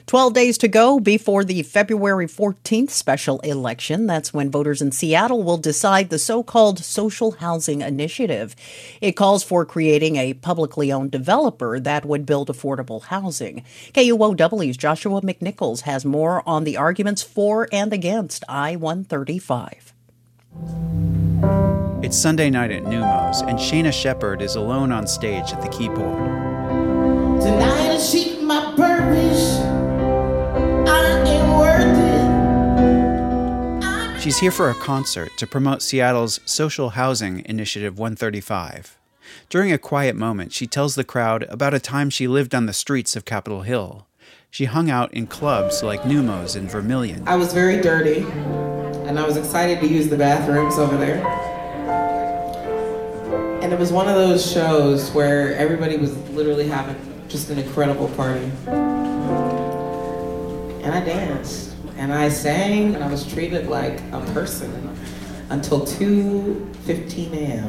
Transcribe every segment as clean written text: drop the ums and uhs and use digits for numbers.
12 days to go before the February 14th special election. That's when voters in Seattle will decide the so-called Social Housing Initiative. It calls for creating a publicly owned developer that would build affordable housing. KUOW's Joshua McNichols has more on the arguments for and against I-135. It's Sunday night at Numos, and Shayna Shepherd is alone on stage at the keyboard. Tonight I seek my purpose. I am worth it. She's here for a concert to promote Seattle's Social Housing Initiative 135. During a quiet moment, she tells the crowd about a time she lived on the streets of Capitol Hill. She hung out in clubs like Numos and Vermilion. I was very dirty, and I was excited to use the bathrooms over there. And it was one of those shows where everybody was literally having just an incredible party. And I danced, and I sang, and I was treated like a person until 2:15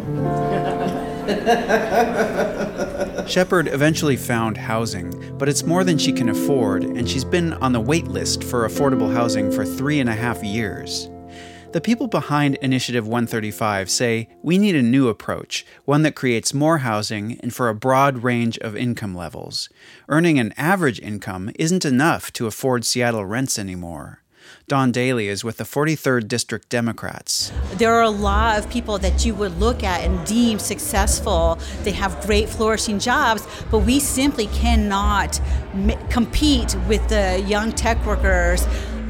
a.m. Shepherd eventually found housing, but it's more than she can afford, and she's been on the wait list for affordable housing for 3.5 years. The people behind Initiative 135 say we need a new approach, one that creates more housing and for a broad range of income levels. Earning an average income isn't enough to afford Seattle rents anymore. Dawn Daly is with the 43rd District Democrats. There are a lot of people that you would look at and deem successful. They have great flourishing jobs, but we simply cannot compete with the young tech workers.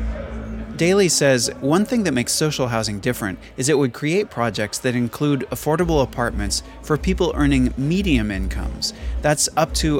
Daly says one thing that makes social housing different is it would create projects that include affordable apartments for people earning medium incomes. That's up to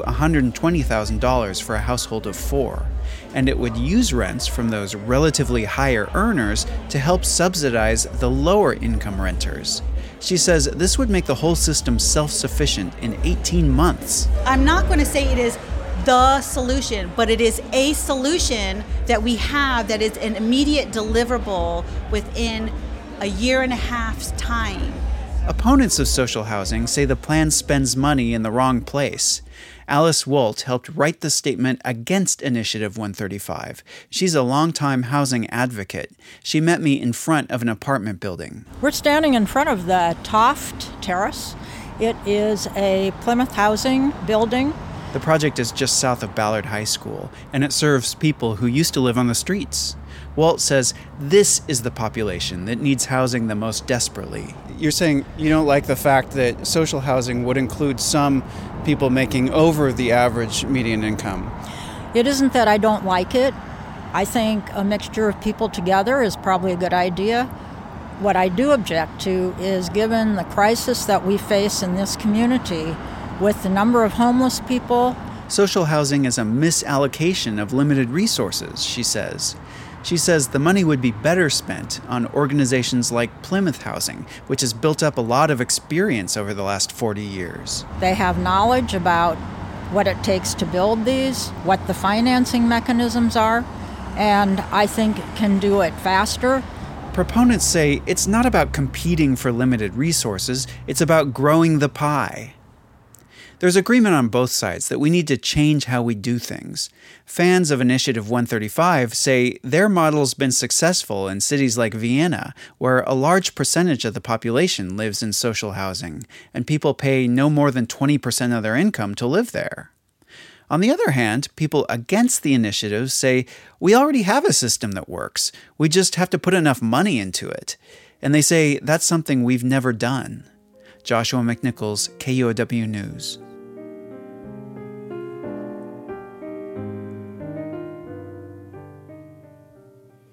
$120,000 for a household of 4. And it would use rents from those relatively higher earners to help subsidize the lower income renters. She says this would make the whole system self-sufficient in 18 months. I'm not going to say it is the solution, but it is a solution that we have that is an immediate deliverable within a year and a half's time. Opponents of social housing say the plan spends money in the wrong place. Alice Wolt helped write the statement against Initiative 135. She's a longtime housing advocate. She met me in front of an apartment building. We're standing in front of the Toft Terrace. It is a Plymouth Housing building. The project is just south of Ballard High School, and it serves people who used to live on the streets. Walt says this is the population that needs housing the most desperately. You're saying you don't like the fact that social housing would include some people making over the average median income. It isn't that I don't like it. I think a mixture of people together is probably a good idea. What I do object to is, given the crisis that we face in this community, with the number of homeless people. Social housing is a misallocation of limited resources, she says. She says the money would be better spent on organizations like Plymouth Housing, which has built up a lot of experience over the last 40 years. They have knowledge about what it takes to build these, what the financing mechanisms are, and I think can do it faster. Proponents say it's not about competing for limited resources, it's about growing the pie. There's agreement on both sides that we need to change how we do things. Fans of Initiative 135 say their model's been successful in cities like Vienna, where a large percentage of the population lives in social housing, and people pay no more than 20% of their income to live there. On the other hand, people against the initiative say we already have a system that works. We just have to put enough money into it. And they say that's something we've never done. Joshua McNichols, KUOW News.